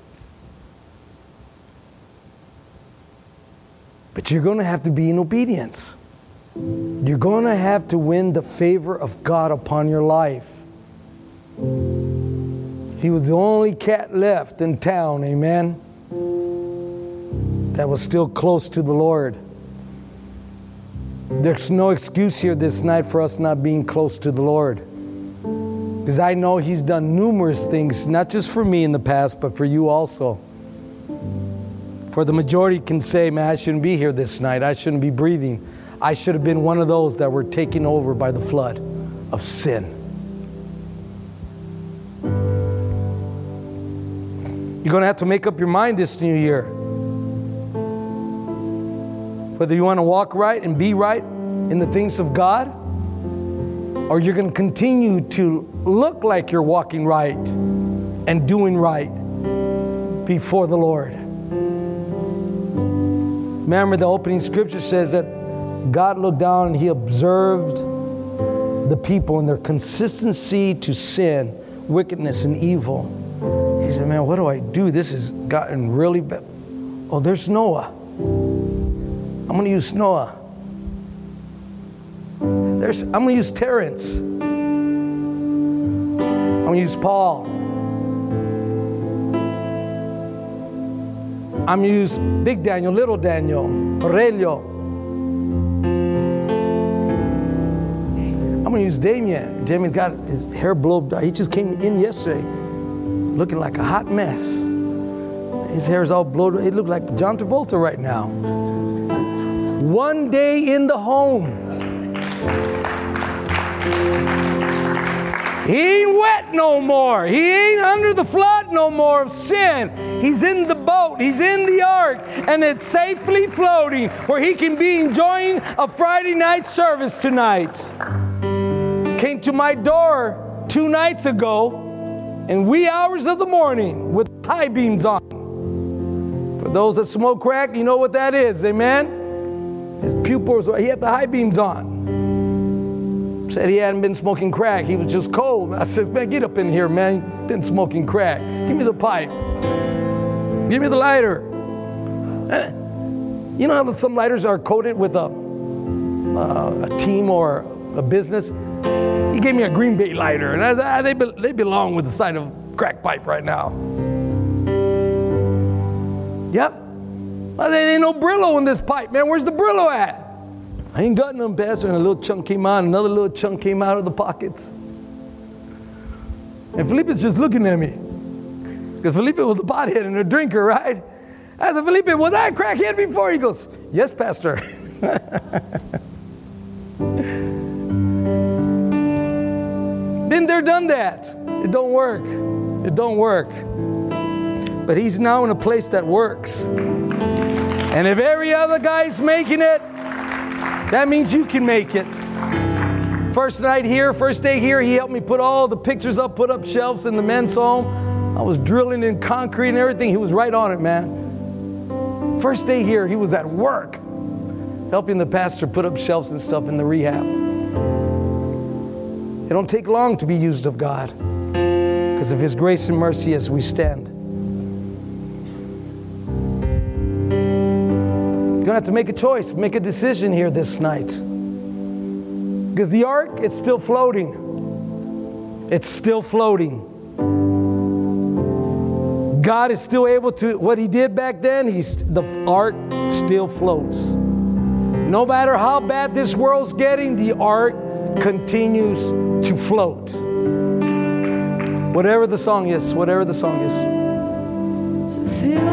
But you're going to have to be in obedience. You're going to have to win the favor of God upon your life. He was the only cat left in town, amen, that was still close to the Lord. There's no excuse here this night for us not being close to the Lord. Because I know He's done numerous things, not just for me in the past, but for you also. For the majority can say, man, I shouldn't be here this night. I shouldn't be breathing. I should have been one of those that were taken over by the flood of sin. You're going to have to make up your mind this new year. Whether you want to walk right and be right in the things of God, or you're going to continue to look like you're walking right and doing right before the Lord. Remember, the opening scripture says that God looked down and He observed the people and their consistency to sin, wickedness, and evil. He said, man, what do I do? This has gotten really bad. Oh, there's Noah. I'm going to use Noah. There's, I'm going to use Terrence. I'm going to use Paul. I'm going to use Big Daniel, Little Daniel, Aurelio. I'm going to use Damien. Damien's got his hair blown out. He just came in yesterday looking like a hot mess. His hair is all blown. He looked like John Travolta right now. One day in the home. He ain't wet no more. He ain't under the flood no more of sin. He's in the boat. He's in the ark. And it's safely floating where he can be enjoying a Friday night service tonight. Came to my door two nights ago in wee hours of the morning with high beams on. For those that smoke crack, you know what that is, amen? His pupils, he had the high beams on. Said he hadn't been smoking crack. He was just cold. I said, man, get up in here, man. You've been smoking crack. Give me the pipe. Give me the lighter. You know how some lighters are coated with a, uh, a team or a business? He gave me a Green Bay lighter. And I said, ah, they, be, they belong with the side of crack pipe right now. Yep. I said, there ain't no Brillo in this pipe, man. Where's the Brillo at? I ain't got none, Pastor. And a little chunk came out, another little chunk came out of the pockets. And Felipe's just looking at me. Because Felipe was a pothead and a drinker, right? I said, Felipe, was I a crackhead before? He goes, yes, Pastor. Been there, done that. It don't work. It don't work. But he's now in a place that works. And if every other guy's making it, that means you can make it. First night here, first day here, he helped me put all the pictures up, put up shelves in the men's home. I was drilling in concrete and everything. He was right on it, man. First day here, he was at work, helping the pastor put up shelves and stuff in the rehab. It don't take long to be used of God, because of His grace and mercy as we stand. You're going to have to make a choice, make a decision here this night. Because the ark is still floating. It's still floating. God is still able to, what He did back then, he's, the ark still floats. No matter how bad this world's getting, the ark continues to float. Whatever the song is, whatever the song is.